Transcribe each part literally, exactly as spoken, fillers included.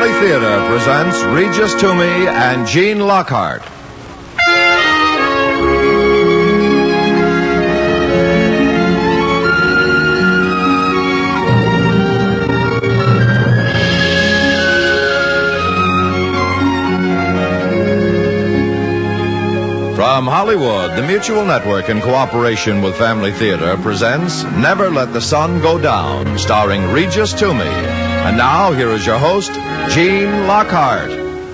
Family Theater presents Regis Toomey and Gene Lockhart. From Hollywood, the Mutual Network, in cooperation with Family Theater, presents Never Let the Sun Go Down, starring Regis Toomey. And now, here is your host, Gene Lockhart.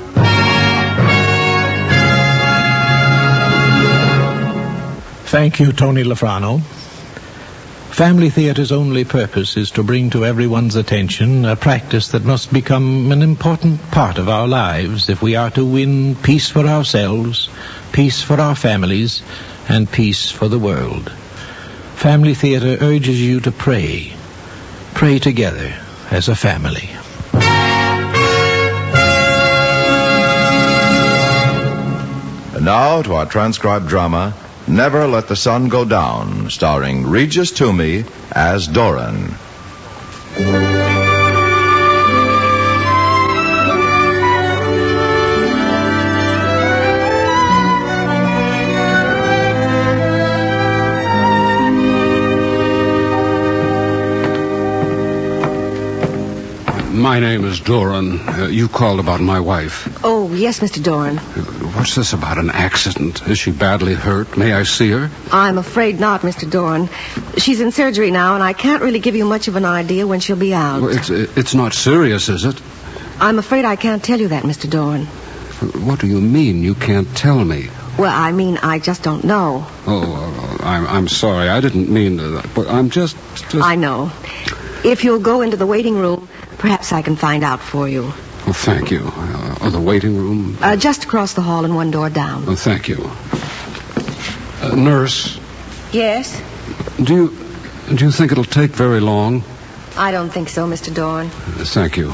Thank you, Tony Lafrano. Family Theater's only purpose is to bring to everyone's attention a practice that must become an important part of our lives if we are to win peace for ourselves, peace for our families, and peace for the world. Family Theater urges you to pray. Pray together as a family. And now to our transcribed drama, Never Let the Sun Go Down, starring Regis Toomey as Doran. My name is Doran. Uh, you called about my wife. Oh, yes, Mister Doran. Uh, what's this about an accident? Is she badly hurt? May I see her? I'm afraid not, Mister Doran. She's in surgery now, and I can't really give you much of an idea when she'll be out. Well, it's, it's not serious, is it? I'm afraid I can't tell you that, Mister Doran. What do you mean you can't tell me? Well, I mean, I just don't know. Oh, uh, I'm, I'm sorry. I didn't mean to. But I'm just, just... I know. If you'll go into the waiting room, perhaps I can find out for you. Oh, thank you. Uh, oh, the waiting room? Uh, just across the hall and one door down. Oh, thank you. Uh, nurse? Yes? Do you, do you think it'll take very long? I don't think so, Mister Doran. Uh, thank you.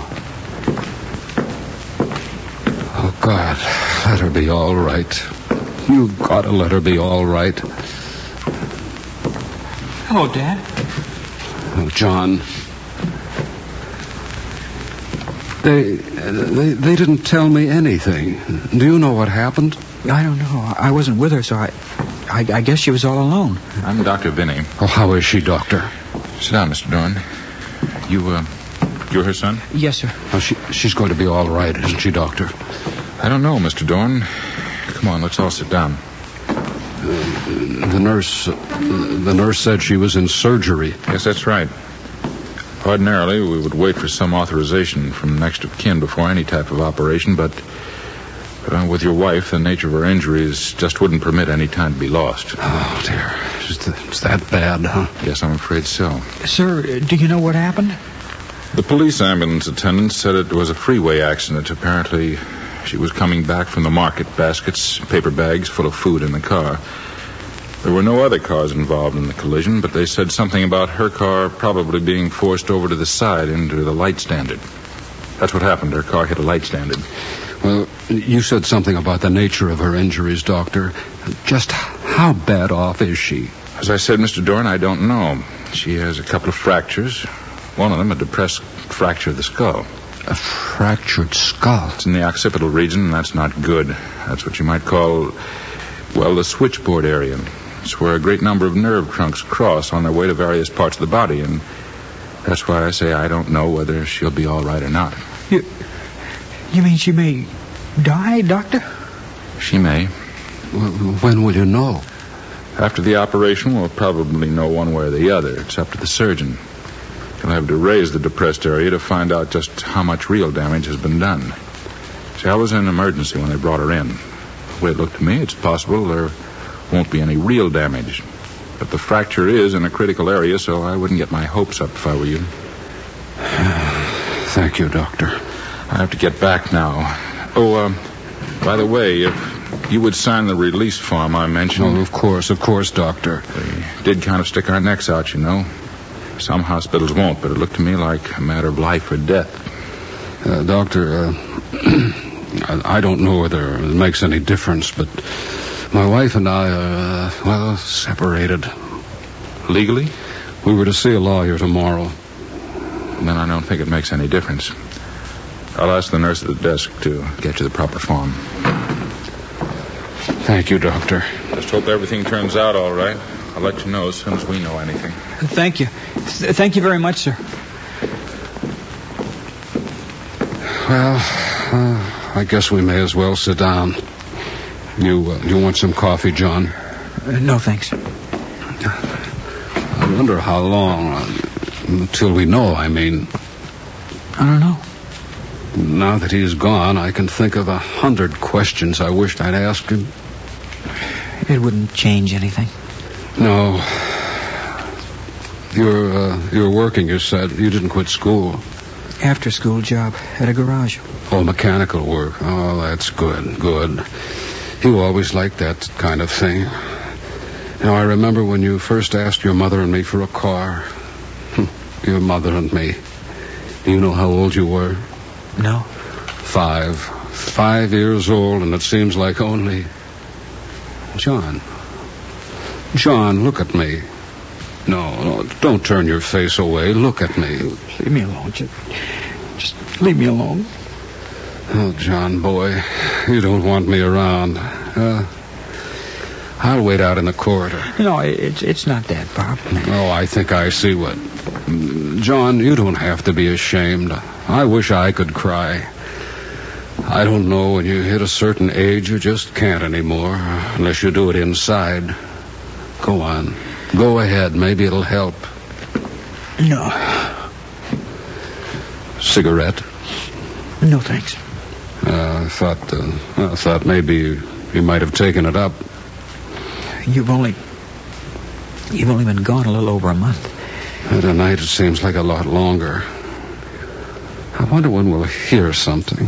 Oh, God, let her be all right. You've got to let her be all right. Hello, Dad. Oh, John. They, they they didn't tell me anything. Do you know what happened? I don't know. I wasn't with her, so I, I, I guess she was all alone. I'm Doctor Vinny. Oh, how is she, Doctor? Sit down, Mister Doran. You, uh, you're her son? Yes, sir. Oh, she, she's going to be all right, isn't she, Doctor? I don't know, Mister Doran. Come on, let's all sit down. Uh, the nurse, uh, the nurse said she was in surgery. Yes, that's right. Ordinarily, we would wait for some authorization from next of kin before any type of operation, but uh, with your wife, the nature of her injuries just wouldn't permit any time to be lost. Oh, dear. It's, it's that bad, huh? Yes, I'm afraid so. Sir, do you know what happened? The police ambulance attendant said it was a freeway accident. Apparently, she was coming back from the market, baskets, paper bags full of food in the car. There were no other cars involved in the collision, but they said something about her car probably being forced over to the side into the light standard. That's what happened. Her car hit a light standard. Well, you said something about the nature of her injuries, Doctor. Just how bad off is she? As I said, Mister Doran, I don't know. She has a couple of fractures. One of them a depressed fracture of the skull. A fractured skull? It's in the occipital region, and that's not good. That's what you might call, well, the switchboard area. It's where a great number of nerve trunks cross on their way to various parts of the body, and that's why I say I don't know whether she'll be all right or not. You, you mean she may die, Doctor? She may. When will you know? After the operation, we'll probably know one way or the other. It's up to the surgeon. He'll have to raise the depressed area to find out just how much real damage has been done. See, I was in an emergency when they brought her in. The way it looked to me, it's possible there won't be any real damage. But the fracture is in a critical area, so I wouldn't get my hopes up if I were you. Thank you, Doctor. I have to get back now. Oh, uh, by the way, if you would sign the release form I mentioned. Oh, of course, of course, Doctor. They did kind of stick our necks out, you know. Some hospitals won't, but it looked to me like a matter of life or death. Uh, doctor, uh, I don't know whether it makes any difference, but my wife and I are, uh, well, separated. Legally? We were to see a lawyer tomorrow. Then I don't think it makes any difference. I'll ask the nurse at the desk to get you the proper form. Thank you, Doctor. Just hope everything turns out all right. I'll let you know as soon as we know anything. Thank you. Thank you very much, sir. Well, uh, I guess we may as well sit down. You uh, you want some coffee, John? Uh, no, thanks. I wonder how long, uh, until we know, I mean. I don't know. Now that he's gone, I can think of a hundred questions I wished I'd asked him. It wouldn't change anything. No. You're, uh, you're working, you said. You didn't quit school. After school job at a garage. Oh, mechanical work. Oh, that's good, good. You always liked that kind of thing. You know, I remember when you first asked your mother and me for a car. Your mother and me. Do you know how old you were? No. Five. Five years old, and it seems like only... John. John, look at me. No, no, don't turn your face away. Look at me. Leave me alone. Just, just leave me alone. Oh, John, boy, you don't want me around. Uh, I'll wait out in the corridor. No, it's it's not that, Bob. Oh, I think I see what... John, you don't have to be ashamed. I wish I could cry. I don't know, when you hit a certain age, you just can't anymore, unless you do it inside. Go on. Go ahead. Maybe it'll help. No. Cigarette? No, thanks. Uh, I thought, uh, I thought maybe you, you might have taken it up. You've only... You've only been gone a little over a month. Tonight it seems like a lot longer. I wonder when we'll hear something.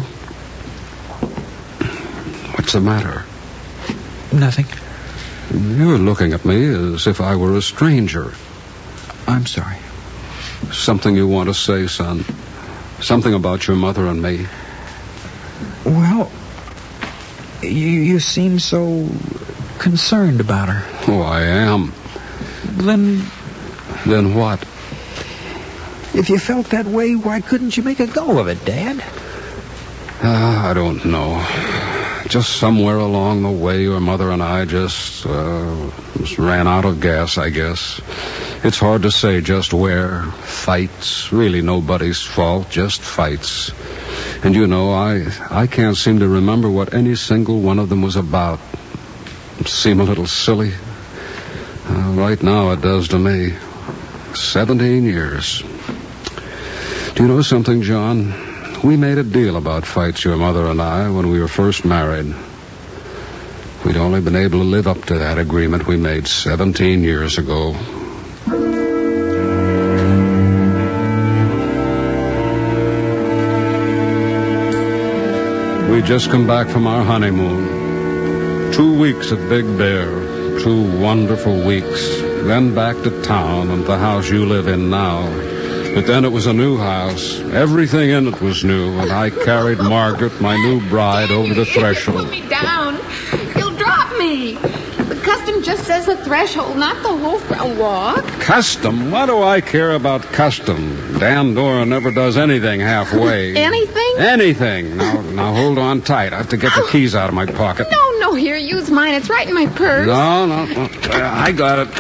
What's the matter? Nothing. You're looking at me as if I were a stranger. I'm sorry. Something you want to say, son? Something about your mother and me? Well, you, you seem so concerned about her. Oh, I am. Then... Then what? If you felt that way, why couldn't you make a go of it, Dad? Uh, I don't know. Just somewhere along the way, your mother and I just, uh, just ran out of gas, I guess. It's hard to say just where. Fights. Really nobody's fault, just fights. And you know, I, I can't seem to remember what any single one of them was about. Seem a little silly. Uh, right now it does to me. Seventeen years. Do you know something, John? We made a deal about fights, your mother and I, when we were first married. We'd only been able to live up to that agreement we made seventeen years ago. We'd just come back from our honeymoon. Two weeks at Big Bear. Two wonderful weeks. Then back to town and the house you live in now. But then it was a new house. Everything in it was new, and I carried Margaret, my new bride, over the threshold. Put me down. You'll drop me. The custom just says the threshold, not the whole front walk. Custom? What do I care about custom? Dan Doran never does anything halfway. Anything? Anything. Now, now hold on tight. I have to get the keys out of my pocket. No, no, here, use mine. It's right in my purse. No, no, no. Uh, I got it.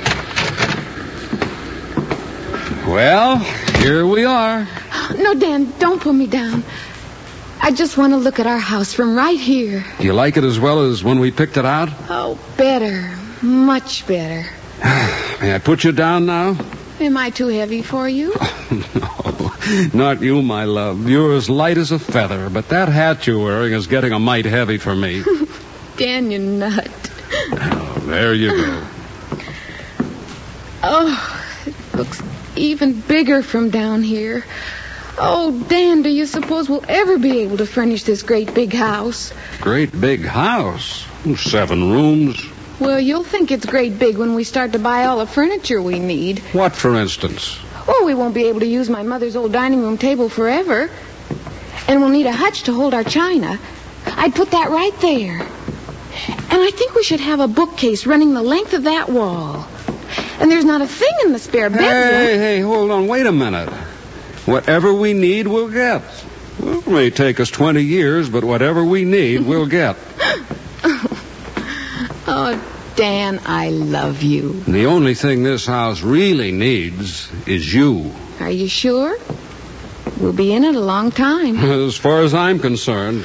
Well, here we are. No, Dan, don't put me down. I just want to look at our house from right here. Do you like it as well as when we picked it out? Oh, better. Much better. May I put you down now? Am I too heavy for you? No, not you, my love. You're as light as a feather, but that hat you're wearing is getting a mite heavy for me. Dan, you nut. Oh, there you go. Oh, it looks even bigger from down here. Oh, Dan, do you suppose we'll ever be able to furnish this great big house? Great big house? Seven rooms. Well, you'll think it's great big when we start to buy all the furniture we need. What, for instance? Oh, we won't be able to use my mother's old dining room table forever. And we'll need a hutch to hold our china. I'd put that right there. And I think we should have a bookcase running the length of that wall. And there's not a thing in the spare bedroom. Hey, hey, hold on. Wait a minute. Whatever we need, we'll get. Well, it may take us twenty years, but whatever we need, we'll get. Oh, Dan, I love you. The only thing this house really needs is you. Are you sure? We'll be in it a long time. As far as I'm concerned.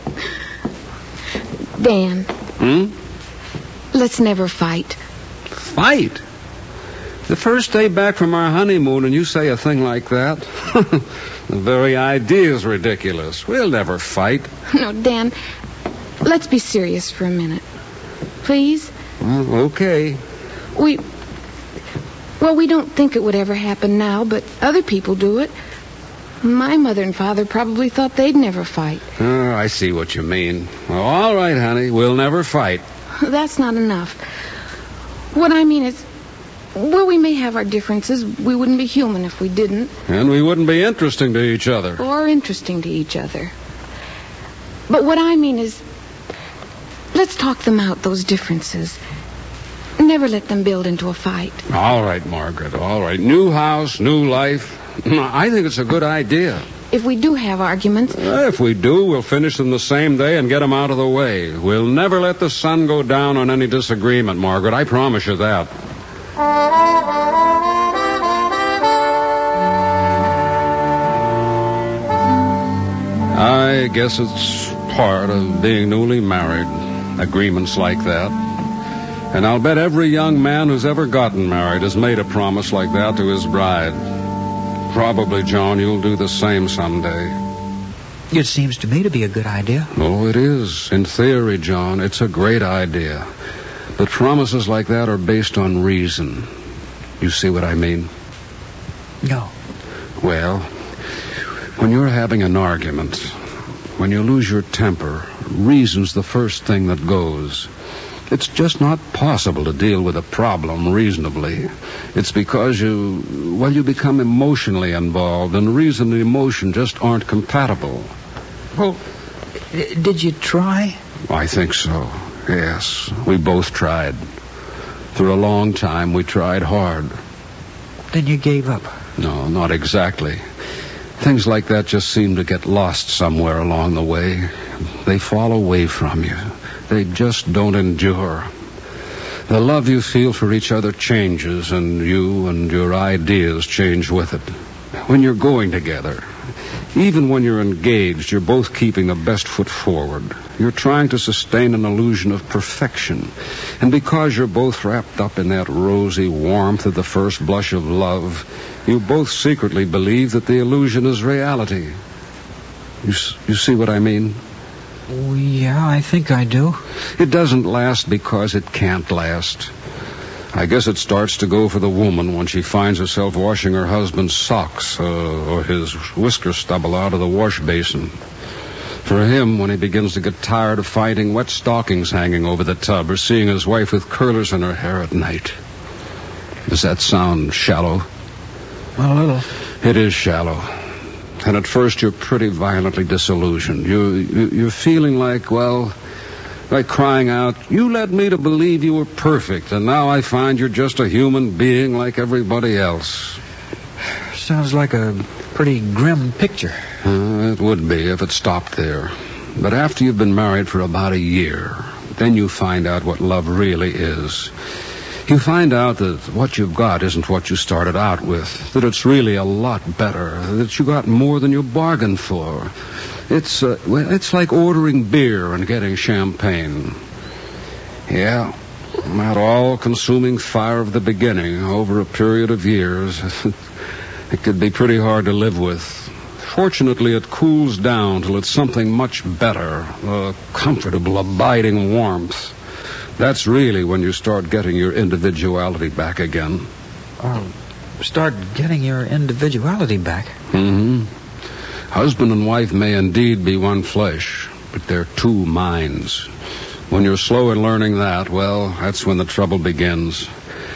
Dan. Hmm? Let's never fight. Fight? The first day back from our honeymoon and you say a thing like that? The very idea is ridiculous. We'll never fight. No, Dan, let's be serious for a minute. Please? Well, okay. We... Well, we don't think it would ever happen now, but other people do it. My mother and father probably thought they'd never fight. Oh, I see what you mean. Well, all right, honey. We'll never fight. That's not enough. What I mean is, well, we may have our differences. We wouldn't be human if we didn't. And we wouldn't be interesting to each other. Or interesting to each other. But what I mean is, let's talk them out, those differences. Never let them build into a fight. All right, Margaret, all right. New house, new life. I think it's a good idea. If we do have arguments... If we do, we'll finish them the same day and get them out of the way. We'll never let the sun go down on any disagreement, Margaret. I promise you that. I guess it's part of being newly married, agreements like that. And I'll bet every young man who's ever gotten married has made a promise like that to his bride. Probably, John, you'll do the same someday. It seems to me to be a good idea. Oh, it is. In theory, John, it's a great idea. But promises like that are based on reason. You see what I mean? No. Well, when you're having an argument, when you lose your temper, reason's the first thing that goes. It's just not possible to deal with a problem reasonably. It's because you, well, you become emotionally involved, and reason and emotion just aren't compatible. Well, did you try? I think so, yes. We both tried. For a long time, we tried hard. Then you gave up? No, not exactly. Things like that just seem to get lost somewhere along the way. They fall away from you. They just don't endure. The love you feel for each other changes, and you and your ideas change with it. When you're going together, even when you're engaged, you're both keeping the best foot forward. You're trying to sustain an illusion of perfection. And because you're both wrapped up in that rosy warmth of the first blush of love, you both secretly believe that the illusion is reality. You, you see what I mean? Oh, yeah, I think I do. It doesn't last because it can't last. I guess it starts to go for the woman when she finds herself washing her husband's socks uh, or his whisker stubble out of the wash basin. For him, when he begins to get tired of finding wet stockings hanging over the tub or seeing his wife with curlers in her hair at night. Does that sound shallow? A little. It is shallow. And at first you're pretty violently disillusioned. You, you, you're feeling like, well, like crying out, you led me to believe you were perfect, and now I find you're just a human being like everybody else. Sounds like a pretty grim picture. Uh, it would be if it stopped there. But after you've been married for about a year, then you find out what love really is. You find out that what you've got isn't what you started out with, that it's really a lot better, that you got more than you bargained for. It's, uh, well, it's like ordering beer and getting champagne. Yeah, that all-consuming fire of the beginning over a period of years, it could be pretty hard to live with. Fortunately, it cools down till it's something much better, a comfortable, abiding warmth. That's really when you start getting your individuality back again. Oh, start getting your individuality back? Mm-hmm. Husband and wife may indeed be one flesh, but they're two minds. When you're slow in learning that, well, that's when the trouble begins.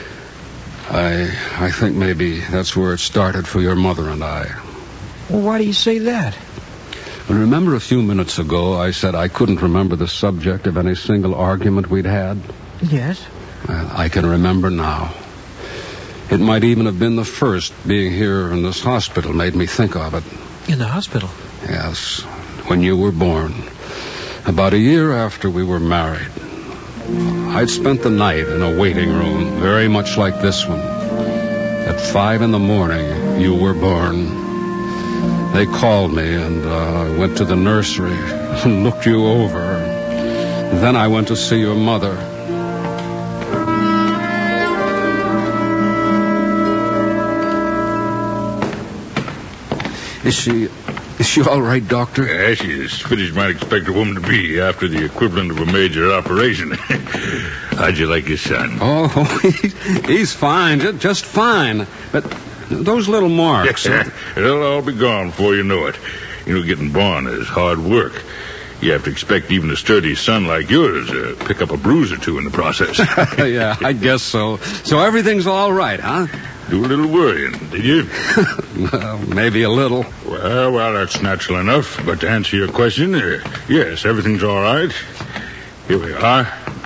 I I think maybe that's where it started for your mother and I. Why do you say that? Remember a few minutes ago I said I couldn't remember the subject of any single argument we'd had? Yes. Well, I can remember now. It might even have been the first. Being here in this hospital made me think of it. In the hospital? Yes, when you were born. About a year after we were married. I'd spent the night in a waiting room, very much like this one. At five in the morning, you were born. They called me, and uh, I went to the nursery and looked you over. Then I went to see your mother. Is she... Is she all right, Doctor? Yeah, she's as fit as you might expect a woman to be after the equivalent of a major operation. How'd you like your son? Oh, he's, he's fine, just, just fine. But those little marks... Yeah, it'll all be gone before you know it. You know, getting born is hard work. You have to expect even a sturdy son like yours to pick up a bruise or two in the process. Yeah, I guess so. So everything's all right, huh? Do a little worrying, did you? Well, maybe a little. Well, well, that's natural enough. But to answer your question, uh, yes, everything's all right. Here we are.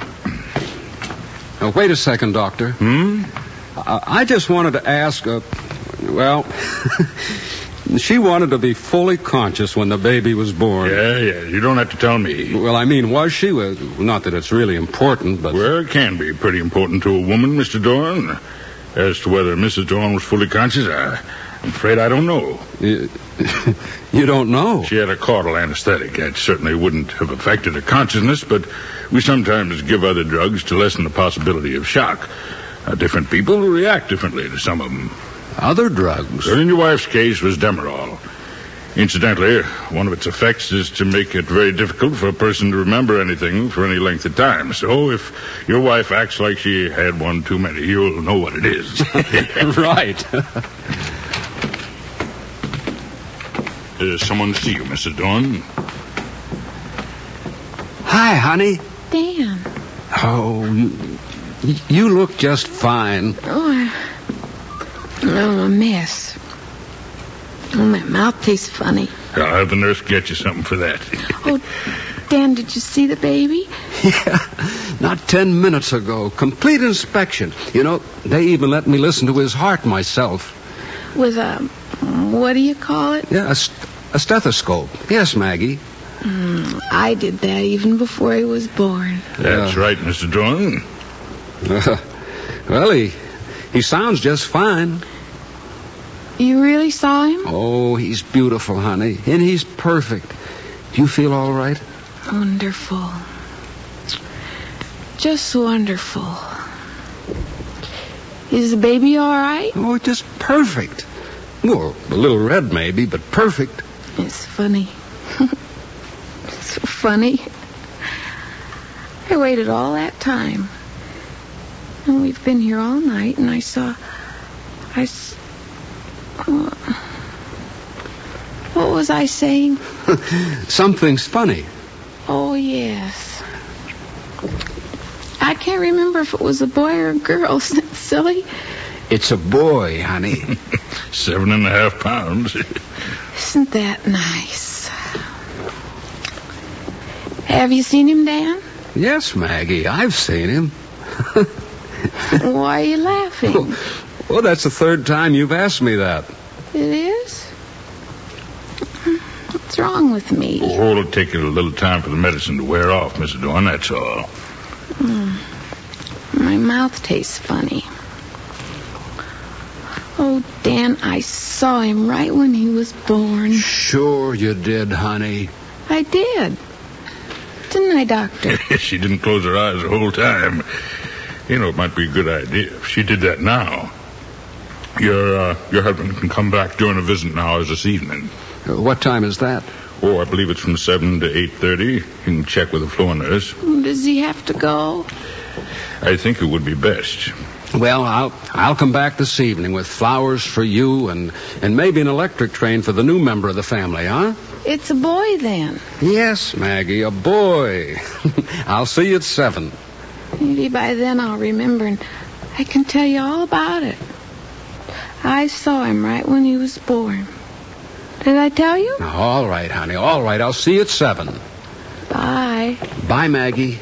Now, wait a second, Doctor. Hmm? I, I just wanted to ask, uh, well... She wanted to be fully conscious when the baby was born. Yeah, yeah, you don't have to tell me. Well, I mean, was she? Well, not that it's really important, but... Well, it can be pretty important to a woman, Mister Dorn. As to whether Missus Dorn was fully conscious, I, I'm afraid I don't know. You, you don't know? She had a caudal anesthetic. That certainly wouldn't have affected her consciousness, but we sometimes give other drugs to lessen the possibility of shock. Uh, different people react differently to some of them. Other drugs? In your wife's case was Demerol. Incidentally, one of its effects is to make it very difficult for a person to remember anything for any length of time. So if your wife acts like she had one too many, you'll know what it is. Right. There's someone to see you, Missus Dorn. Hi, honey. Dan. Oh, you, you look just fine. Oh, I... I'm a mess. Oh, my mouth tastes funny. I'll have the nurse get you something for that. Oh, Dan, did you see the baby? Yeah, not ten minutes ago. Complete inspection. You know, they even let me listen to his heart myself. With a, what do you call it? Yeah, a, st- a stethoscope. Yes, Maggie. Mm, I did that even before he was born. That's uh, right, Mister Dorn. Uh, well, he, he sounds just fine. You really saw him? Oh, he's beautiful, honey. And he's perfect. Do you feel all right? Wonderful. Just wonderful. Is the baby all right? Oh, just perfect. Well, a little red maybe, but perfect. It's funny. So funny. I waited all that time. And we've been here all night, and I saw... I... S- What was I saying? Something's funny. Oh, yes. I can't remember if it was a boy or a girl. Isn't it silly? It's a boy, honey. Seven and a half pounds. Isn't that nice? Have you seen him, Dan? Yes, Maggie, I've seen him. Why are you laughing? Well, well, that's the third time you've asked me that. It is? What's wrong with me? Oh, it'll take you a little time for the medicine to wear off, Missus Dorn, that's all. Mm. My mouth tastes funny. Oh, Dan, I saw him right when he was born. Sure you did, honey. I did. Didn't I, Doctor? She didn't close her eyes the whole time. You know, it might be a good idea if she did that now. Your uh, your husband can come back during a visiting hours this evening. Uh, what time is that? Oh, I believe it's from seven to eight thirty. You can check with the floor nurse. Does he have to go? I think it would be best. Well, I'll I'll come back this evening with flowers for you and, and maybe an electric train for the new member of the family, huh? It's a boy, then. Yes, Maggie, a boy. I'll see you at seven. Maybe by then I'll remember and I can tell you all about it. I saw him right when he was born. Did I tell you? All right, honey, all right. I'll see you at seven. Bye. Bye, Maggie.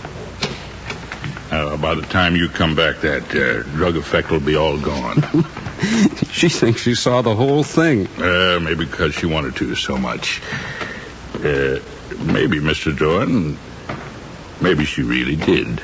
Uh, by the time you come back, that uh, drug effect will be all gone. She thinks she saw the whole thing. Uh, maybe because she wanted to so much. Uh, maybe, Mister Dorn, maybe she really did.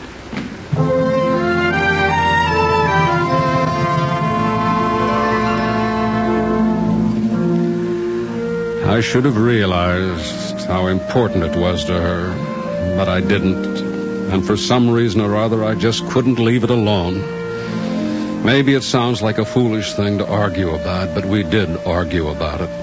I should have realized how important it was to her, but I didn't. And for some reason or other, I just couldn't leave it alone. Maybe it sounds like a foolish thing to argue about, but we did argue about it.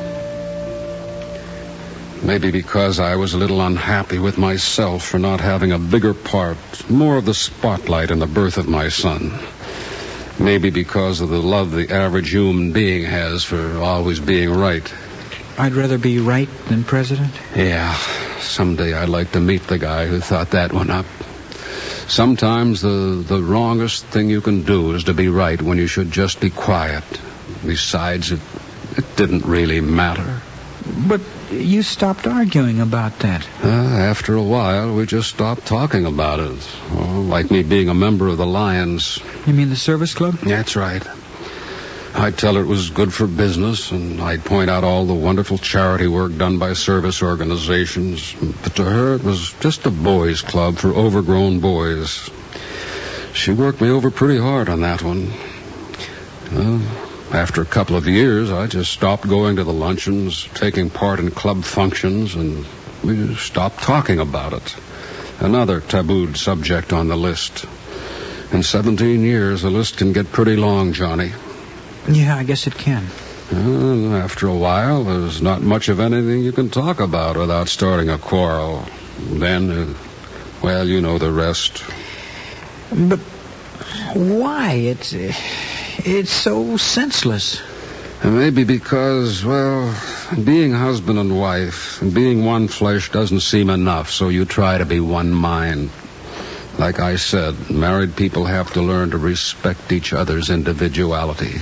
Maybe because I was a little unhappy with myself for not having a bigger part, more of the spotlight in the birth of my son. Maybe because of the love the average human being has for always being right. I'd rather be right than president? Yeah, someday I'd like to meet the guy who thought that one up. Sometimes the, the wrongest thing you can do is to be right when you should just be quiet. Besides, it, it didn't really matter. But you stopped arguing about that. Uh, after a while, we just stopped talking about it. Oh, like me being a member of the Lions. You mean the service club? That's right. I'd tell her it was good for business, and I'd point out all the wonderful charity work done by service organizations. But to her, it was just a boys' club for overgrown boys. She worked me over pretty hard on that one. Well, after a couple of years, I just stopped going to the luncheons, taking part in club functions, and we stopped talking about it. Another tabooed subject on the list. In seventeen years, the list can get pretty long, Johnny. Yeah, I guess it can. Uh, after a while, there's not much of anything you can talk about without starting a quarrel. Then, uh, well, you know the rest. But why? It's, uh, it's so senseless. And maybe because, well, being husband and wife, and being one flesh doesn't seem enough, so you try to be one mind. Like I said, married people have to learn to respect each other's individuality.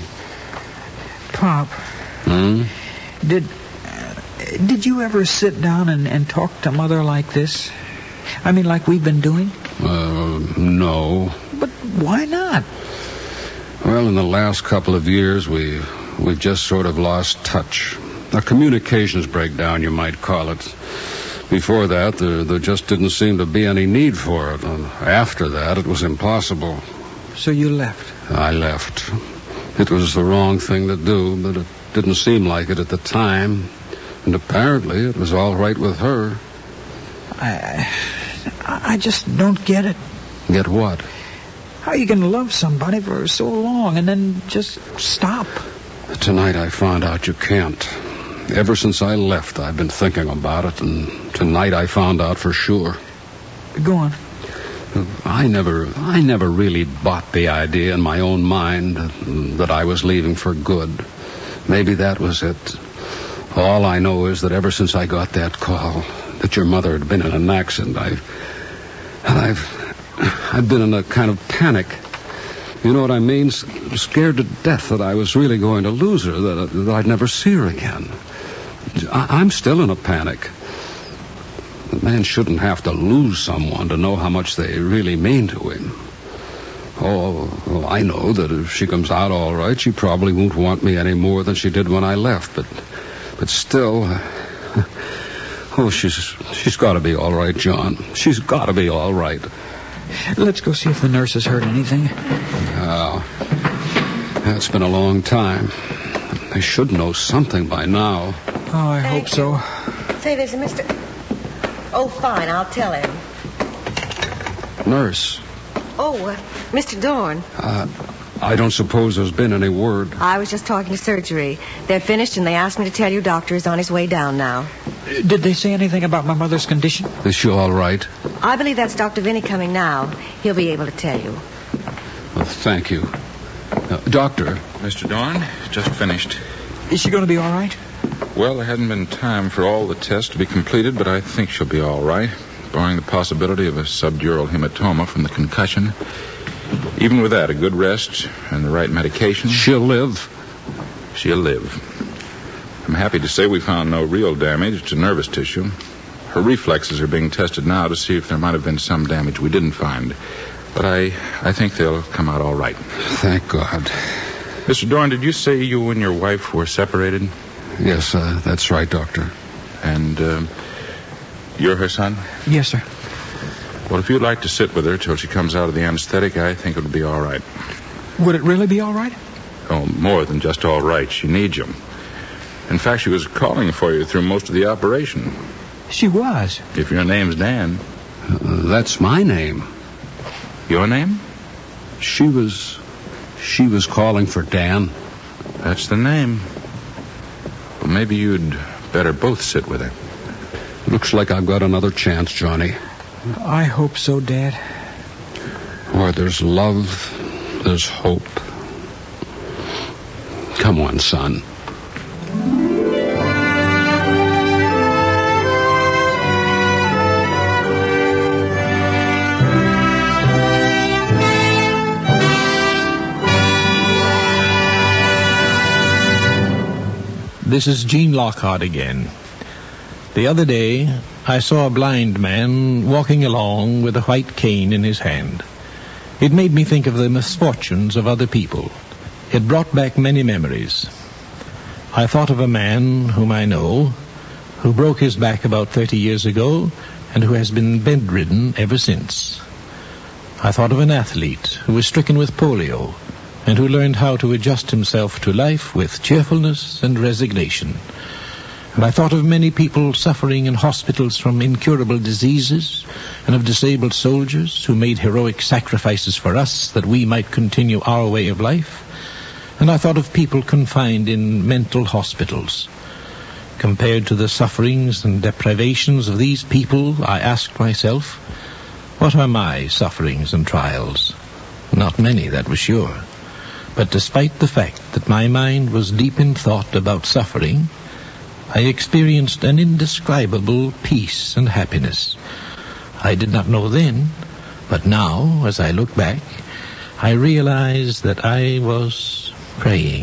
Pop, Hmm? did uh, did you ever sit down and, and talk to Mother like this? I mean, like we've been doing? Uh, no. But why not? Well, in the last couple of years, we, we've just sort of lost touch. A communications breakdown, you might call it. Before that, there, there just didn't seem to be any need for it. And after that, it was impossible. So you left? I left. It was the wrong thing to do, but it didn't seem like it at the time. And apparently, it was all right with her. I, I just don't get it. Get what? How you can love somebody for so long and then just stop? Tonight I found out you can't. Ever since I left, I've been thinking about it, and tonight I found out for sure. Go on. I never, I never really bought the idea in my own mind that I was leaving for good. Maybe that was it. All I know is that ever since I got that call that your mother had been in an accident, I've, I've, I've been in a kind of panic. You know what I mean? Scared to death that I was really going to lose her, that, that I'd never see her again. I, I'm still in a panic. A man shouldn't have to lose someone to know how much they really mean to him. Oh, well, I know that if she comes out all right, she probably won't want me any more than she did when I left. But, but still, oh, she's she's got to be all right, John. She's got to be all right. Let's go see if the nurse has heard anything. Oh, it's been a long time. They should know something by now. Oh, I Thank hope so. Say, there's a Mister Oh, fine, I'll tell him. Nurse. Oh, uh, Mister Dorn. Uh, I don't suppose there's been any word. I was just talking to surgery. They're finished, and they asked me to tell you Doctor is on his way down now. Did they say anything about my mother's condition? Is she all right? I believe that's Doctor Vinny coming now. He'll be able to tell you. Well, thank you. Uh, doctor. Mister Dorn, just finished. Is she going to be all right? Well, there hasn't been time for all the tests to be completed, but I think she'll be all right, barring the possibility of a subdural hematoma from the concussion. Even with that, a good rest and the right medication. She'll live. She'll live. I'm happy to say we found no real damage to nervous tissue. Her reflexes are being tested now to see if there might have been some damage we didn't find. But I, I think they'll come out all right. Thank God. Mister Dorn, did you say you and your wife were separated? Yes, uh, that's right, Doctor. And uh, you're her son? Yes, sir. Well, if you'd like to sit with her till she comes out of the anesthetic, I think it would be all right. Would it really be all right? Oh, more than just all right. She needs you. In fact, she was calling for you through most of the operation. She was. If your name's Dan. Uh, that's my name. Your name? She was... She was calling for Dan. That's the name. Well, maybe you'd better both sit with her. Looks like I've got another chance, Johnny. I hope so, Dad. Where there's love, there's hope. Come on, son. This is Gene Lockhart again. The other day, I saw a blind man walking along with a white cane in his hand. It made me think of the misfortunes of other people. It brought back many memories. I thought of a man whom I know, who broke his back about thirty years ago, and who has been bedridden ever since. I thought of an athlete who was stricken with polio, and who learned how to adjust himself to life with cheerfulness and resignation. And I thought of many people suffering in hospitals from incurable diseases, and of disabled soldiers who made heroic sacrifices for us that we might continue our way of life. And I thought of people confined in mental hospitals. Compared to the sufferings and deprivations of these people, I asked myself, what are my sufferings and trials? Not many, that was sure. But despite the fact that my mind was deep in thought about suffering, I experienced an indescribable peace and happiness. I did not know then, but now, as I look back, I realize that I was praying.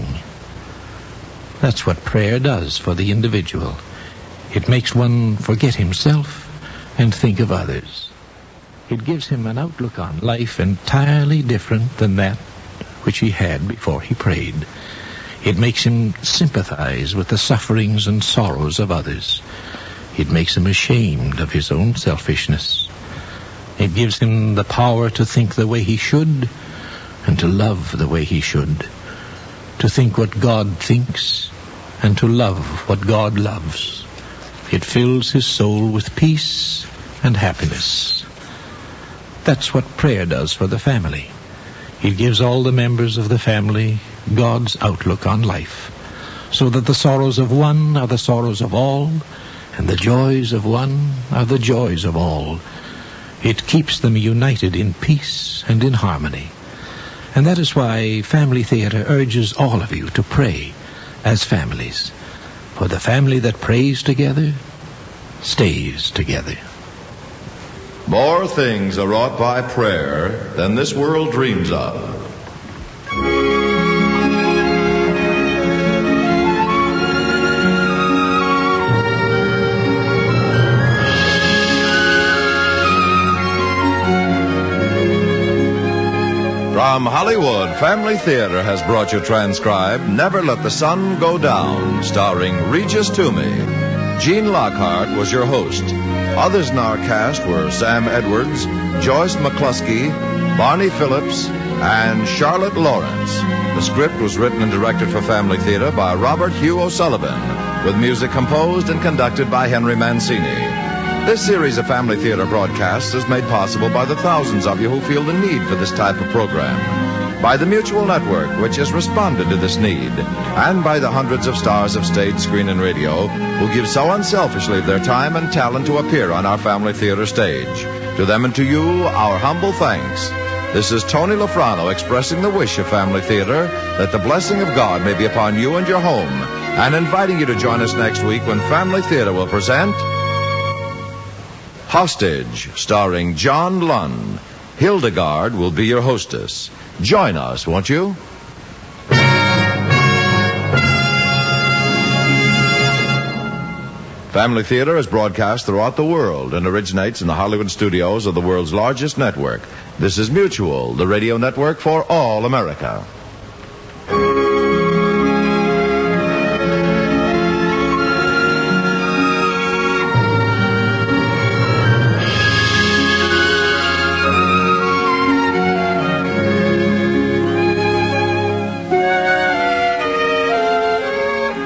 That's what prayer does for the individual. It makes one forget himself and think of others. It gives him an outlook on life entirely different than that which he had before he prayed. It makes him sympathize with the sufferings and sorrows of others. It makes him ashamed of his own selfishness. It gives him the power to think the way he should and to love the way he should. To think what God thinks and to love what God loves. It fills his soul with peace and happiness. That's what prayer does for the family. It gives all the members of the family God's outlook on life, so that the sorrows of one are the sorrows of all, and the joys of one are the joys of all. It keeps them united in peace and in harmony. And that is why Family Theater urges all of you to pray as families. For the family that prays together stays together. More things are wrought by prayer than this world dreams of. From Hollywood, Family Theater has brought you transcribed Never Let the Sun Go Down, starring Regis Toomey. Gene Lockhart was your host. Others in our cast were Sam Edwards, Joyce McCluskey, Barney Phillips, and Charlotte Lawrence. The script was written and directed for Family Theater by Robert Hugh O'Sullivan, with music composed and conducted by Henry Mancini. This series of Family Theater broadcasts is made possible by the thousands of you who feel the need for this type of program, by the Mutual Network, which has responded to this need, and by the hundreds of stars of stage, screen, and radio who give so unselfishly their time and talent to appear on our Family Theater stage. To them and to you, our humble thanks. This is Tony Lafrano expressing the wish of Family Theater that the blessing of God may be upon you and your home, and inviting you to join us next week when Family Theater will present Hostage, starring John Lunn. Hildegard will be your hostess. Join us, won't you? Family Theater is broadcast throughout the world and originates in the Hollywood studios of the world's largest network. This is Mutual, the radio network for all America.